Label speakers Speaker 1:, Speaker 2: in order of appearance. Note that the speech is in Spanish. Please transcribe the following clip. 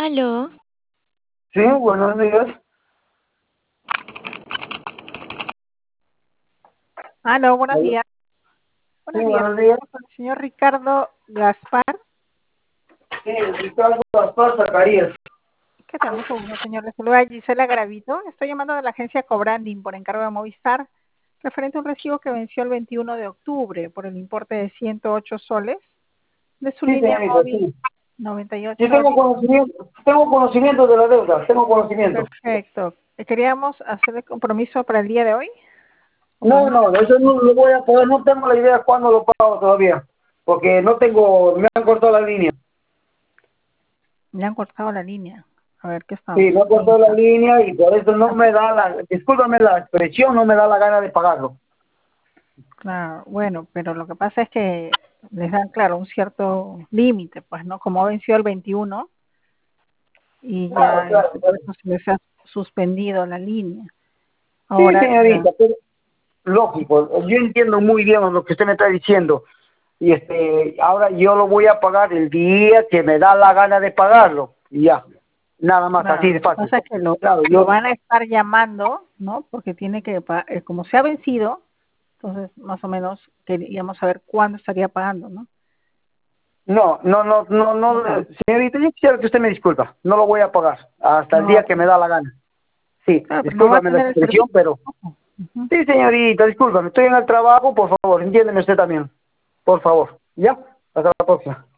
Speaker 1: Aló,
Speaker 2: Sí, buenos días.
Speaker 3: Aló, buenos
Speaker 2: Aló.
Speaker 3: días.
Speaker 2: Sí,
Speaker 3: Buenos días.
Speaker 2: buenos días.
Speaker 3: Con el señor Ricardo Gaspar.
Speaker 2: Sí, Ricardo Gaspar Zacarías.
Speaker 3: ¿Qué tal? Mucho gusto, señor. Le saluda Gisela Gravito. Estoy llamando de la agencia Cobranding por encargo de Movistar, referente a un recibo que venció el 21 de octubre por el importe de 108 soles de su
Speaker 2: Sí,
Speaker 3: línea
Speaker 2: señorita,
Speaker 3: móvil
Speaker 2: sí. Yo
Speaker 3: 98.
Speaker 2: tengo conocimiento de la deuda, tengo conocimiento.
Speaker 3: Perfecto. Queríamos hacer el compromiso para el día de hoy.
Speaker 2: No,
Speaker 3: Compromiso.
Speaker 2: no, eso no lo voy a pagar, no tengo la idea cuándo lo pago todavía, porque no tengo, me han cortado la línea.
Speaker 3: Le han cortado la línea. A ver, ¿qué
Speaker 2: Sí,
Speaker 3: estamos?
Speaker 2: me han cortado la línea y por eso no me da discúlpame la expresión, no me da la gana de pagarlo.
Speaker 3: Claro, bueno, pero lo que pasa es que les dan, claro, un cierto límite, pues, ¿no? Como ha vencido el 21 y
Speaker 2: Claro,
Speaker 3: ya
Speaker 2: claro,
Speaker 3: por
Speaker 2: claro.
Speaker 3: eso se les ha suspendido la línea.
Speaker 2: Sí,
Speaker 3: Ahora ya,
Speaker 2: señorita, pero lógico, yo entiendo muy bien lo que usted me está diciendo. Y ahora yo lo voy a pagar el día que me da la gana de pagarlo. Y ya, nada más, así
Speaker 3: claro,
Speaker 2: de
Speaker 3: lo que
Speaker 2: fácil.
Speaker 3: pasa es que
Speaker 2: Claro,
Speaker 3: lo
Speaker 2: yo,
Speaker 3: van a estar llamando, ¿no? Porque tiene que, como se ha vencido, entonces más o menos queríamos saber cuándo estaría pagando, ¿no?
Speaker 2: no, no, no, no,
Speaker 3: No
Speaker 2: no,
Speaker 3: sabe,
Speaker 2: señorita, yo quisiera que usted me disculpa. No lo voy a pagar hasta el
Speaker 3: no va a
Speaker 2: día que me
Speaker 3: pagar.
Speaker 2: da la gana. Sí,
Speaker 3: Claro, pero no va a
Speaker 2: discúlpame la
Speaker 3: tener el
Speaker 2: expresión,
Speaker 3: servicio
Speaker 2: pero
Speaker 3: tampoco. Ujú.
Speaker 2: sí, señorita, discúlpame. Estoy en el trabajo, por favor, entiéndeme usted también. Por favor. ¿Ya? Hasta la próxima.